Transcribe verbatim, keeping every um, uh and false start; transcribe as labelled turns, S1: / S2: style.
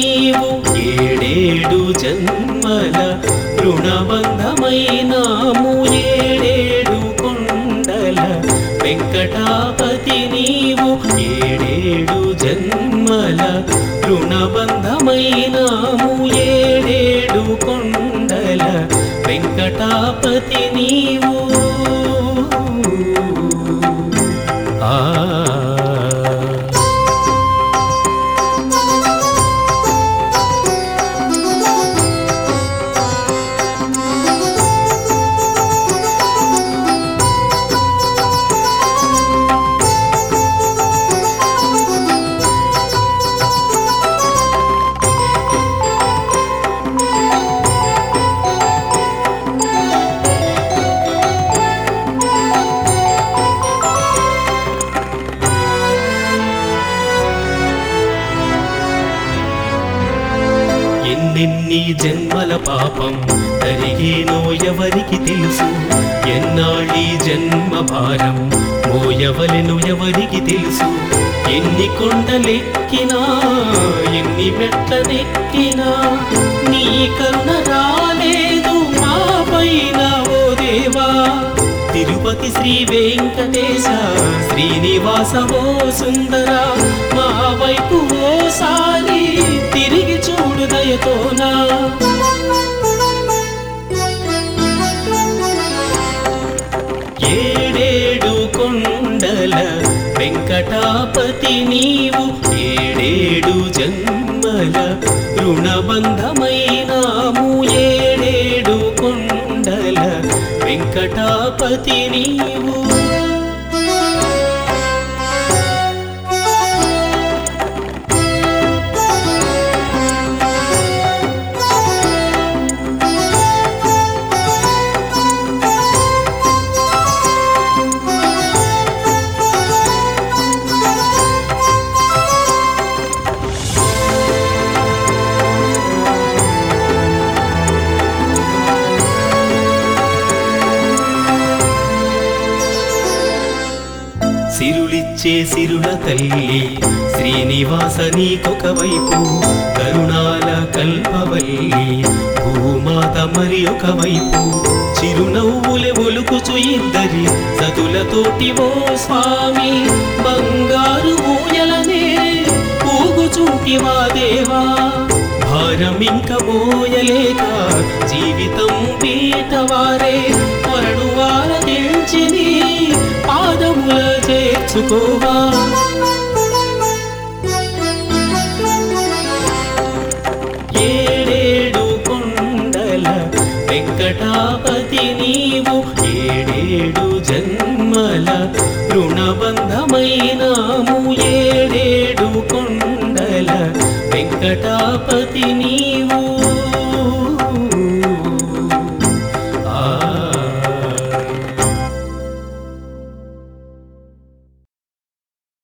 S1: నీవు ఏడేడు జన్మల రుణబంధమైనాము ఏడేడు కొండల వెంకటాపతి నీవు ఏడేడు జన్మల రుణబంధమైనాము ఏడేడు కొండల వెంకటాపతి నీవు ఆ ఎన్నెన్ని జన్మల పాపం తరిగేనో ఎవరికి తెలుసు ఎన్నాళ్ళీ జన్మ భారం మోయవలెను ఎవరికి తెలుసు ఎన్ని కొండలెక్కినా ఎన్ని మెట్లనెక్కినా నీ కరుణ రాలేదు మా పైన ఓ దేవా తిరుపతి శ్రీ వెంకటేశ శ్రీనివాస ఓ సుందర మా వైపు ఓసారి తిరిగి చూడు దయతోనా ఏడేడు కొండల వెంకటాపతి నీవు ఏడేడు జన్మల రుణబంధమైనాము ఏడేడు కొండల వెంకటాపతి నీవు సిరులిచ్చే సిరుల తల్లి శ్రీనివాస నీకొక వైపు కరుణాల కల్పవల్లి భూమాత మరి ఒక వైపు చిరునవ్వులే ఒలుకుచు ఇద్దరి సతులతోటి ఓ స్వామి బంగారు ఊయలనే ఊగుచుంటివా దేవా భారమింక మోయలేక జీవితం పీటవారే వరడు వార తెంచిని పాదముల చేర్చుకోవా ఏడేడు కొండల వెంకటాపతి నీవు ఏడేడు జన్మల రుణబంధమైనాము ఏడేడు కొండల వెంకటాపతి నీ